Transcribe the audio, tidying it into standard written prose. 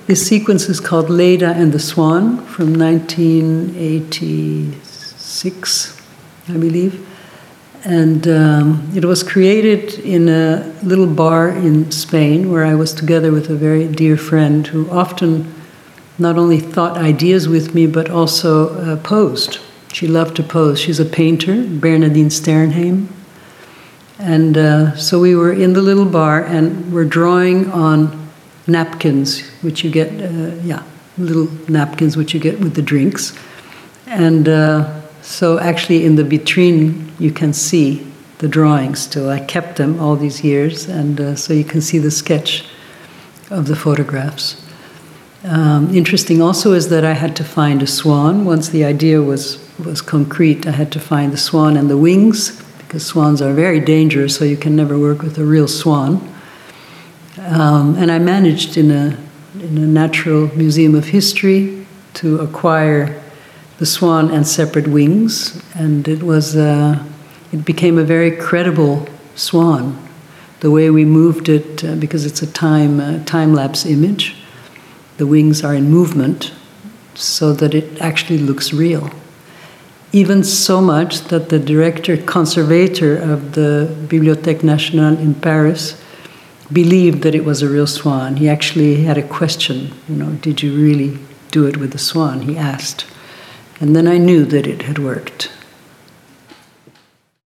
This sequence is called Leda and the Swan from 1986, I believe. And it was created in a little bar in Spain where I was together with a very dear friend who often not only thought ideas with me, but also posed. She loved to pose. She's a painter, Bernadine Sternheim. And so we were in the little bar and we're drawing on napkins, which you get, little napkins which you get with the drinks. And so actually in the vitrine you can see the drawings still. I kept them all these years, and so you can see the sketch of the photographs. Interesting also is that I had to find a swan. Once the idea was concrete, I had to find the swan and the wings, because swans are very dangerous, so you can never work with a real swan. And I managed in a Natural Museum of History to acquire the swan and separate wings, and it became a very credible swan. The way we moved it, because it's a time-lapse image, the wings are in movement, so that it actually looks real. Even so much that the conservator of the Bibliothèque Nationale in Paris believed that it was a real swan. He actually had a question, did you really do it with the swan? He asked. And then I knew that it had worked.